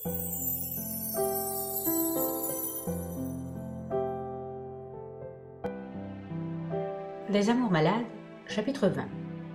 Les amours malades, chapitre 20.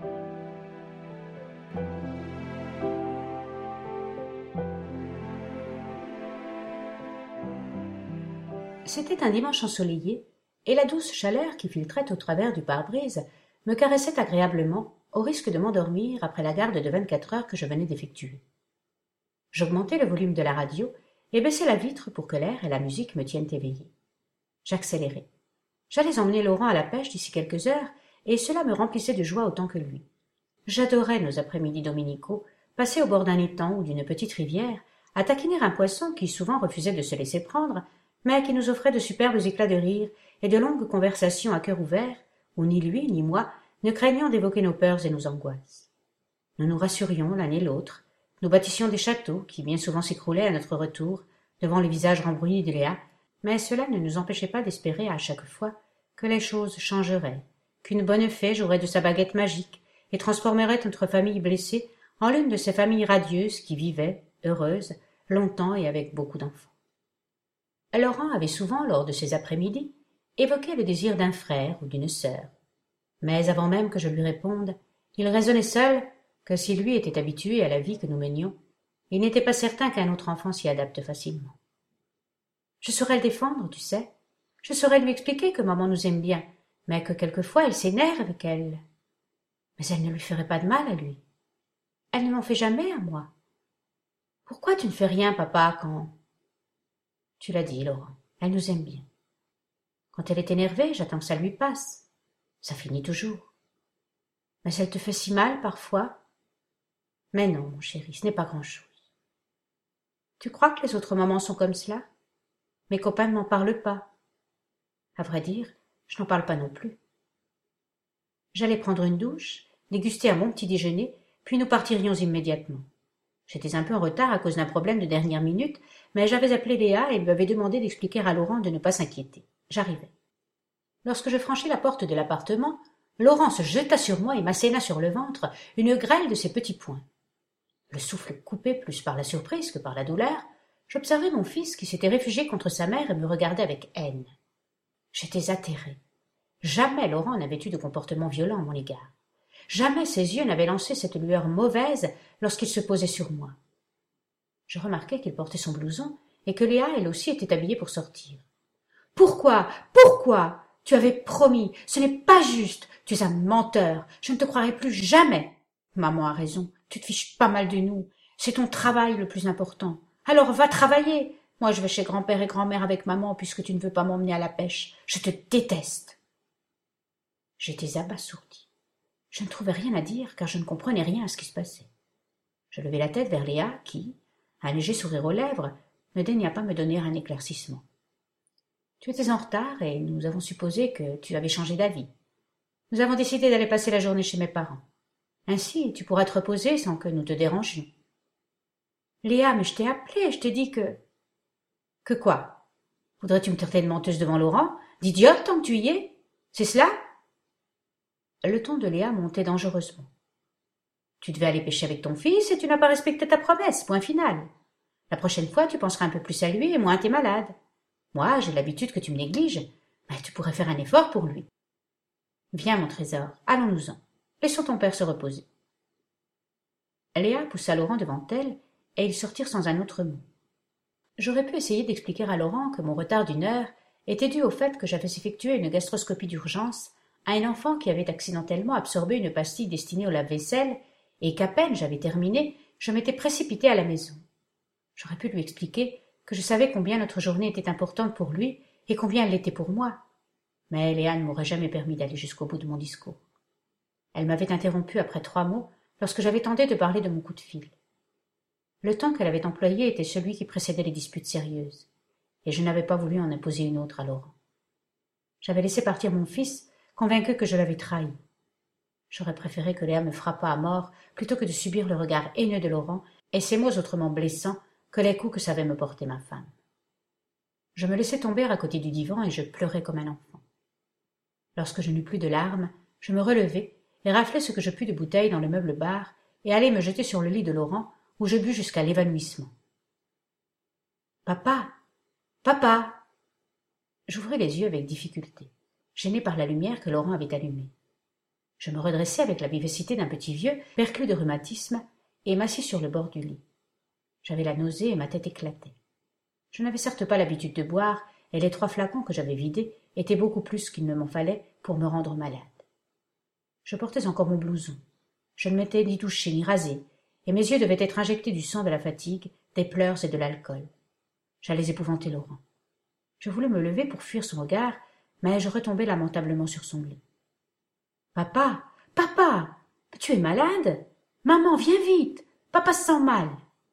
C'était un dimanche ensoleillé, et la douce chaleur qui filtrait au travers du pare-brise me caressait agréablement, au risque de m'endormir après la garde de 24 heures que je venais d'effectuer. J'augmentai le volume de la radio et baissai la vitre pour que l'air et la musique me tiennent éveillé. J'accélérai. J'allais emmener Laurent à la pêche d'ici quelques heures, et cela me remplissait de joie autant que lui. J'adorais nos après-midi dominicaux, passés au bord d'un étang ou d'une petite rivière, à taquiner un poisson qui souvent refusait de se laisser prendre, mais qui nous offrait de superbes éclats de rire et de longues conversations à cœur ouvert, où ni lui ni moi ne craignions d'évoquer nos peurs et nos angoisses. Nous nous rassurions l'un et l'autre, nous bâtissions des châteaux qui bien souvent s'écroulaient à notre retour, devant le visage rembruni de Léa, mais cela ne nous empêchait pas d'espérer à chaque fois que les choses changeraient, qu'une bonne fée jouerait de sa baguette magique et transformerait notre famille blessée en l'une de ces familles radieuses qui vivaient, heureuses, longtemps et avec beaucoup d'enfants. Laurent avait souvent, lors de ces après-midi, évoqué le désir d'un frère ou d'une sœur. Mais avant même que je lui réponde, il raisonnait seul que si lui était habitué à la vie que nous menions, il n'était pas certain qu'un autre enfant s'y adapte facilement. Je saurais le défendre, tu sais. Je saurais lui expliquer que maman nous aime bien, mais que quelquefois elle s'énerve et qu'elle... Mais elle ne lui ferait pas de mal à lui. Elle ne m'en fait jamais à moi. Pourquoi tu ne fais rien, papa, quand... Tu l'as dit, Laurent, elle nous aime bien. Quand elle est énervée, j'attends que ça lui passe. Ça finit toujours. Mais elle te fait si mal parfois. Mais non, mon chéri, ce n'est pas grand-chose. Tu crois que les autres mamans sont comme cela? Mes copains ne m'en parlent pas. À vrai dire, je n'en parle pas non plus. J'allais prendre une douche, déguster un bon petit déjeuner, puis nous partirions immédiatement. J'étais un peu en retard à cause d'un problème de dernière minute, mais j'avais appelé Léa et lui avais demandé d'expliquer à Laurent de ne pas s'inquiéter. J'arrivais. Lorsque je franchis la porte de l'appartement, Laurent se jeta sur moi et m'asséna sur le ventre une grêle de ses petits poings. Le souffle coupé plus par la surprise que par la douleur, j'observai mon fils qui s'était réfugié contre sa mère et me regardait avec haine. J'étais atterrée. Jamais Laurent n'avait eu de comportement violent à mon égard. Jamais ses yeux n'avaient lancé cette lueur mauvaise lorsqu'il se posait sur moi. Je remarquai qu'il portait son blouson et que Léa, elle aussi, était habillée pour sortir. « Pourquoi? Pourquoi? Tu avais promis. Ce n'est pas juste. Tu es un menteur. Je ne te croirai plus jamais. » Maman a raison. Tu te fiches pas mal de nous. C'est ton travail le plus important. Alors va travailler. Moi, je vais chez grand-père et grand-mère avec maman puisque tu ne veux pas m'emmener à la pêche. Je te déteste. J'étais abasourdie. Je ne trouvais rien à dire car je ne comprenais rien à ce qui se passait. Je levai la tête vers Léa qui, un léger sourire aux lèvres, ne daigna pas me donner un éclaircissement. Tu étais en retard et nous avons supposé que tu avais changé d'avis. Nous avons décidé d'aller passer la journée chez mes parents. Ainsi, tu pourras te reposer sans que nous te dérangions. Léa, mais je t'ai appelée, je t'ai dit que... Que quoi? Voudrais-tu me traiter de menteuse devant Laurent? D'idiote tant que tu y es? C'est cela? Le ton de Léa montait dangereusement. Tu devais aller pêcher avec ton fils et tu n'as pas respecté ta promesse, point final. La prochaine fois, tu penseras un peu plus à lui et moins à tes malades. Moi, j'ai l'habitude que tu me négliges, mais tu pourrais faire un effort pour lui. Viens, mon trésor, allons-nous-en. Laissons ton père se reposer. Léa poussa Laurent devant elle et ils sortirent sans un autre mot. J'aurais pu essayer d'expliquer à Laurent que mon retard d'1 heure était dû au fait que j'avais effectué une gastroscopie d'urgence à un enfant qui avait accidentellement absorbé une pastille destinée au lave-vaisselle et qu'à peine j'avais terminé, je m'étais précipitée à la maison. J'aurais pu lui expliquer que je savais combien notre journée était importante pour lui et combien elle l'était pour moi. Mais Léa ne m'aurait jamais permis d'aller jusqu'au bout de mon discours. Elle m'avait interrompu après 3 mots lorsque j'avais tenté de parler de mon coup de fil. Le temps qu'elle avait employé était celui qui précédait les disputes sérieuses, et je n'avais pas voulu en imposer une autre à Laurent. J'avais laissé partir mon fils, convaincu que je l'avais trahi. J'aurais préféré que Léa me frappât à mort plutôt que de subir le regard haineux de Laurent et ces mots autrement blessants que les coups que savait me porter ma femme. Je me laissai tomber à côté du divan et je pleurais comme un enfant. Lorsque je n'eus plus de larmes, je me relevai et raflai ce que je pus de bouteilles dans le meuble bar et allai me jeter sur le lit de Laurent où je bus jusqu'à l'évanouissement. Papa! Papa! J'ouvris les yeux avec difficulté, gêné par la lumière que Laurent avait allumée. Je me redressai avec la vivacité d'un petit vieux, perclus de rhumatisme, et m'assis sur le bord du lit. J'avais la nausée et ma tête éclatait. Je n'avais certes pas l'habitude de boire, et les 3 flacons que j'avais vidés étaient beaucoup plus qu'il ne m'en fallait pour me rendre malade. Je portais encore mon blouson. Je ne m'étais ni touché ni rasé, et mes yeux devaient être injectés du sang de la fatigue, des pleurs et de l'alcool. J'allais épouvanter Laurent. Je voulais me lever pour fuir son regard, mais je retombai lamentablement sur son lit. « Papa! Papa! Tu es malade? Maman, viens vite! Papa se sent mal! »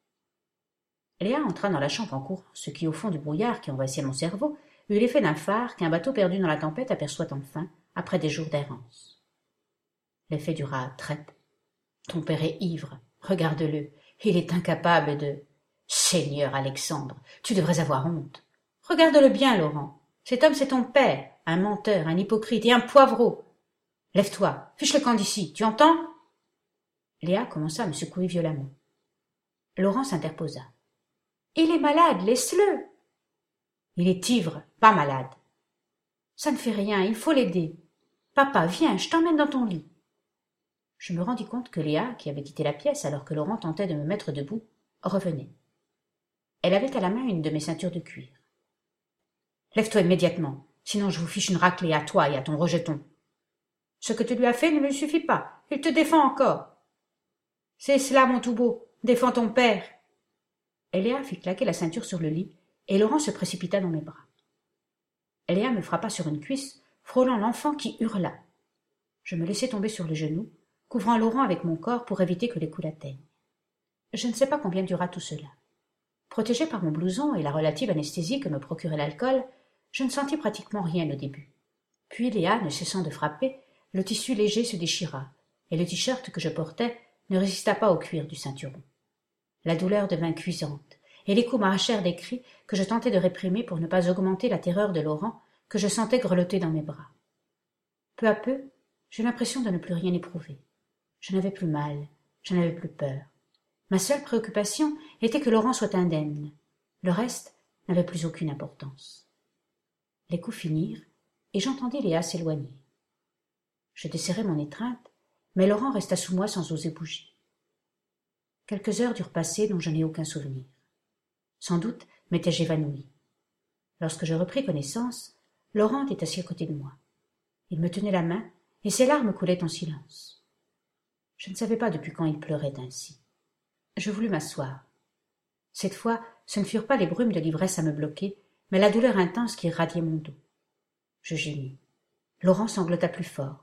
Léa entra dans la chambre en courant, ce qui, au fond du brouillard qui envahissait mon cerveau, eut l'effet d'un phare qu'un bateau perdu dans la tempête aperçoit enfin, après des jours d'errance. L'effet dura très peu. Ton père est ivre, regarde-le, il est incapable de... Seigneur Alexandre, tu devrais avoir honte. Regarde-le bien, Laurent. Cet homme, c'est ton père, un menteur, un hypocrite et un poivreau. Lève-toi, fiche le camp d'ici, tu entends? Léa commença à me secouer violemment. Laurent s'interposa. Il est malade, laisse-le. Il est ivre, pas malade. Ça ne fait rien, il faut l'aider. Papa, viens, je t'emmène dans ton lit. Je me rendis compte que Léa, qui avait quitté la pièce alors que Laurent tentait de me mettre debout, revenait. Elle avait à la main une de mes ceintures de cuir. Lève-toi immédiatement, sinon je vous fiche une raclée à toi et à ton rejeton. Ce que tu lui as fait ne lui suffit pas, il te défend encore. C'est cela, mon tout beau, défends ton père. Et Léa fit claquer la ceinture sur le lit, et Laurent se précipita dans mes bras. Léa me frappa sur une cuisse, frôlant l'enfant qui hurla. Je me laissai tomber sur les genoux, couvrant Laurent avec mon corps pour éviter que les coups l'atteignent. Je ne sais pas combien dura tout cela. Protégé par mon blouson et la relative anesthésie que me procurait l'alcool, je ne sentis pratiquement rien au début. Puis Léa, ne cessant de frapper, le tissu léger se déchira, et le t-shirt que je portais ne résista pas au cuir du ceinturon. La douleur devint cuisante, et les coups m'arrachèrent des cris que je tentais de réprimer pour ne pas augmenter la terreur de Laurent que je sentais grelotter dans mes bras. Peu à peu, j'eus l'impression de ne plus rien éprouver. Je n'avais plus mal, je n'avais plus peur. Ma seule préoccupation était que Laurent soit indemne. Le reste n'avait plus aucune importance. Les coups finirent, et j'entendis Léa s'éloigner. Je desserrai mon étreinte, mais Laurent resta sous moi sans oser bouger. Quelques heures durent passer dont je n'ai aucun souvenir. Sans doute m'étais-je évanouie. Lorsque je repris connaissance, Laurent était assis à côté de moi. Il me tenait la main, et ses larmes coulaient en silence. Je ne savais pas depuis quand il pleurait ainsi. Je voulus m'asseoir. Cette fois, ce ne furent pas les brumes de l'ivresse à me bloquer, mais la douleur intense qui irradiait mon dos. Je gémis. Laurent sanglota plus fort.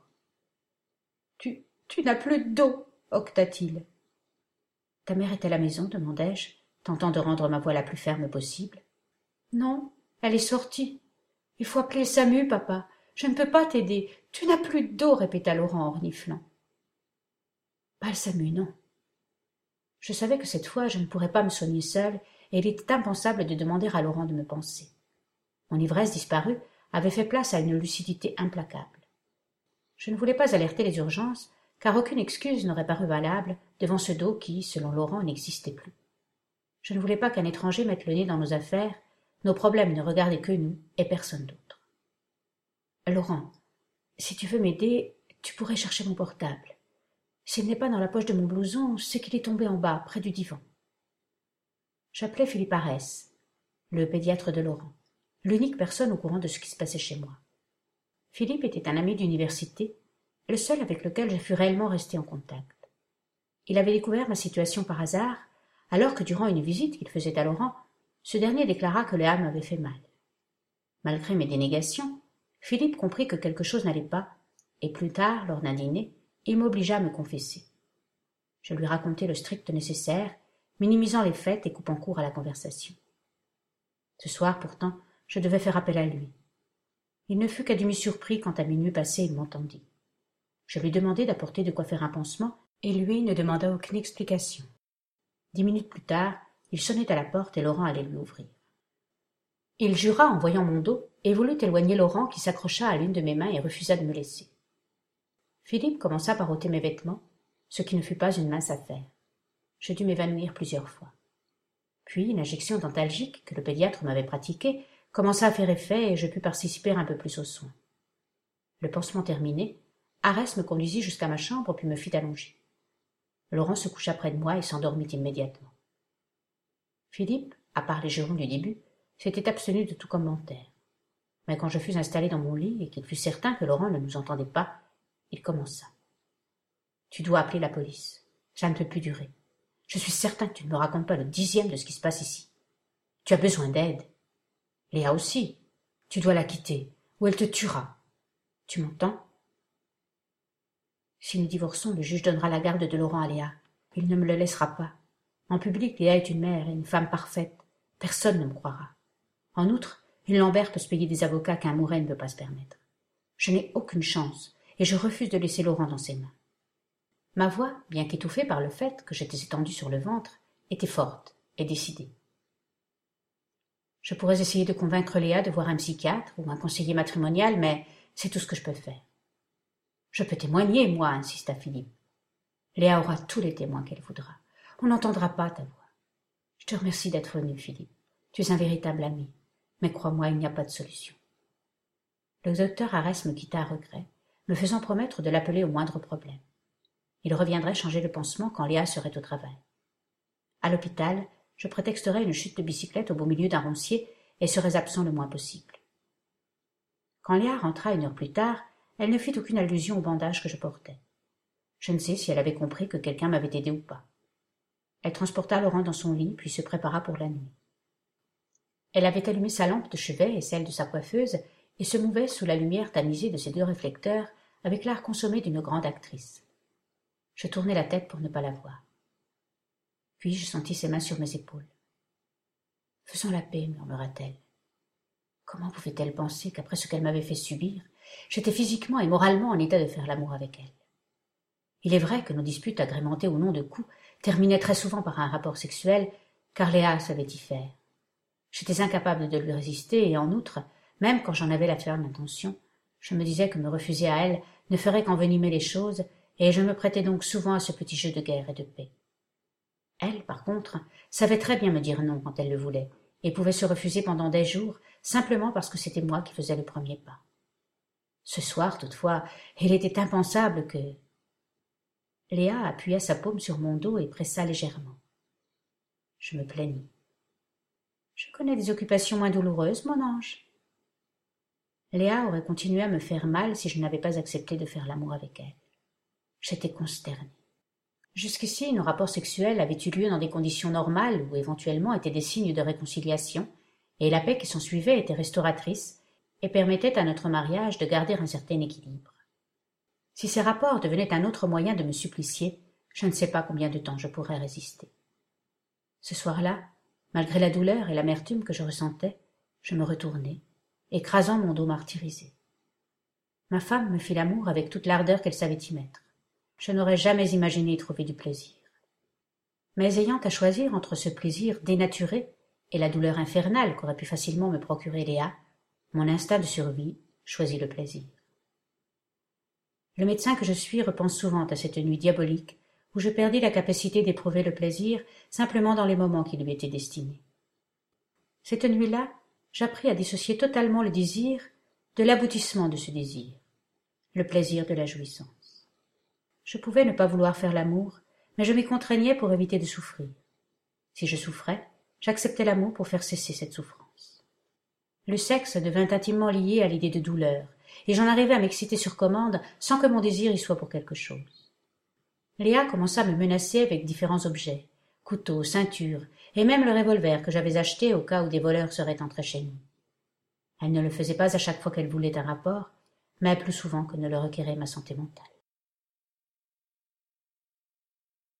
Tu n'as plus d'eau, octa-t-il. Ta mère est à la maison, demandai-je, tentant de rendre ma voix la plus ferme possible. Non, elle est sortie. Il faut appeler le SAMU, papa. Je ne peux pas t'aider. Tu n'as plus d'eau, répéta Laurent en reniflant. Pas le SAMU, non. Je savais que cette fois je ne pourrais pas me soigner seule, et il était impensable de demander à Laurent de me panser. Mon ivresse disparue avait fait place à une lucidité implacable. Je ne voulais pas alerter les urgences, car aucune excuse n'aurait paru valable devant ce dos qui, selon Laurent, n'existait plus. Je ne voulais pas qu'un étranger mette le nez dans nos affaires, nos problèmes ne regardaient que nous et personne d'autre. Laurent, si tu veux m'aider, tu pourrais chercher mon portable. S'il n'est pas dans la poche de mon blouson, c'est qu'il est tombé en bas, près du divan. J'appelai Philippe Arès, le pédiatre de Laurent, l'unique personne au courant de ce qui se passait chez moi. Philippe était un ami d'université, le seul avec lequel je fus réellement resté en contact. Il avait découvert ma situation par hasard, alors que durant une visite qu'il faisait à Laurent, ce dernier déclara que Léa m'avait fait mal. Malgré mes dénégations, Philippe comprit que quelque chose n'allait pas, et plus tard, lors d'un dîner, il m'obligea à me confesser. Je lui racontai le strict nécessaire, minimisant les faits et coupant court à la conversation. Ce soir, pourtant, je devais faire appel à lui. Il ne fut qu'à demi surpris quand à minuit passé il m'entendit. Je lui demandai d'apporter de quoi faire un pansement, et lui ne demanda aucune explication. 10 minutes plus tard, il sonnait à la porte et Laurent allait lui ouvrir. Il jura en voyant mon dos et voulut éloigner Laurent qui s'accrocha à l'une de mes mains et refusa de me laisser. Philippe commença par ôter mes vêtements, ce qui ne fut pas une mince affaire. Je dus m'évanouir plusieurs fois. Puis l'injection dentalgique que le pédiatre m'avait pratiquée commença à faire effet et je pus participer un peu plus aux soins. Le pansement terminé, Arès me conduisit jusqu'à ma chambre puis me fit allonger. Laurent se coucha près de moi et s'endormit immédiatement. Philippe, à part les jurons du début, s'était abstenu de tout commentaire. Mais quand je fus installé dans mon lit et qu'il fut certain que Laurent ne nous entendait pas, il commença. « Tu dois appeler la police. Ça ne peut plus durer. Je suis certain que tu ne me racontes pas le 10e de ce qui se passe ici. Tu as besoin d'aide. Léa aussi. Tu dois la quitter, ou elle te tuera. Tu m'entends? Si nous divorçons, le juge donnera la garde de Laurent à Léa. Il ne me le laissera pas. En public, Léa est une mère et une femme parfaite. Personne ne me croira. En outre, une Lambert peut se payer des avocats qu'un Mouret ne peut pas se permettre. Je n'ai aucune chance, et je refuse de laisser Laurent dans ses mains. » Ma voix, bien qu'étouffée par le fait que j'étais étendue sur le ventre, était forte et décidée. Je pourrais essayer de convaincre Léa de voir un psychiatre ou un conseiller matrimonial, mais c'est tout ce que je peux faire. Je peux témoigner, moi, insista Philippe. Léa aura tous les témoins qu'elle voudra. On n'entendra pas ta voix. Je te remercie d'être venu, Philippe. Tu es un véritable ami. Mais crois-moi, il n'y a pas de solution. Le docteur Arès me quitta à regret, me faisant promettre de l'appeler au moindre problème. Il reviendrait changer le pansement quand Léa serait au travail. À l'hôpital, je prétexterais une chute de bicyclette au beau milieu d'un roncier et serais absent le moins possible. Quand Léa rentra 1 heure plus tard, elle ne fit aucune allusion au bandage que je portais. Je ne sais si elle avait compris que quelqu'un m'avait aidé ou pas. Elle transporta Laurent dans son lit, puis se prépara pour la nuit. Elle avait allumé sa lampe de chevet et celle de sa coiffeuse et se mouvait sous la lumière tamisée de ses 2 réflecteurs avec l'art consommé d'une grande actrice. Je tournai la tête pour ne pas la voir. Puis je sentis ses mains sur mes épaules. « Faisons la paix, murmura-t-elle. Comment pouvait-elle penser qu'après ce qu'elle m'avait fait subir, j'étais physiquement et moralement en état de faire l'amour avec elle? Il est vrai que nos disputes, agrémentées au nom de coups, terminaient très souvent par un rapport sexuel, car Léa savait y faire. J'étais incapable de lui résister, et en outre, même quand j'en avais la ferme intention, je me disais que me refuser à elle ne ferait qu'envenimer les choses, et je me prêtais donc souvent à ce petit jeu de guerre et de paix. Elle, par contre, savait très bien me dire non quand elle le voulait, et pouvait se refuser pendant des jours, simplement parce que c'était moi qui faisais le premier pas. Ce soir, toutefois, il était impensable que... Léa appuya sa paume sur mon dos et pressa légèrement. Je me plaignis. « Je connais des occupations moins douloureuses, mon ange. » Léa aurait continué à me faire mal si je n'avais pas accepté de faire l'amour avec elle. J'étais consternée. Jusqu'ici, nos rapports sexuels avaient eu lieu dans des conditions normales ou éventuellement étaient des signes de réconciliation, et la paix qui s'ensuivait était restauratrice et permettait à notre mariage de garder un certain équilibre. Si ces rapports devenaient un autre moyen de me supplicier, je ne sais pas combien de temps je pourrais résister. Ce soir-là, malgré la douleur et l'amertume que je ressentais, je me retournai, écrasant mon dos martyrisé. Ma femme me fit l'amour avec toute l'ardeur qu'elle savait y mettre. Je n'aurais jamais imaginé y trouver du plaisir. Mais ayant à choisir entre ce plaisir dénaturé et la douleur infernale qu'aurait pu facilement me procurer Léa, mon instinct de survie choisit le plaisir. Le médecin que je suis repense souvent à cette nuit diabolique où je perdis la capacité d'éprouver le plaisir simplement dans les moments qui lui étaient destinés. Cette nuit-là, j'appris à dissocier totalement le désir de l'aboutissement de ce désir, le plaisir de la jouissance. Je pouvais ne pas vouloir faire l'amour, mais je m'y contraignais pour éviter de souffrir. Si je souffrais, j'acceptais l'amour pour faire cesser cette souffrance. Le sexe devint intimement lié à l'idée de douleur, et j'en arrivais à m'exciter sur commande sans que mon désir y soit pour quelque chose. Léa commença à me menacer avec différents objets, couteaux, ceintures, et même le revolver que j'avais acheté au cas où des voleurs seraient entrés chez nous. Elle ne le faisait pas à chaque fois qu'elle voulait un rapport, mais plus souvent que ne le requérait ma santé mentale.